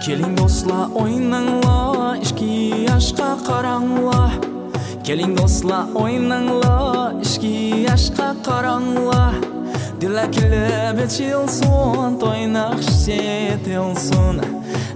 Келин досла ойнаңла, ішкі ашқа қараңла. Келин досла ойнаңла, ішкі ашқа қараңла. Дила келіп етшілсін, тойнақ шет елсін.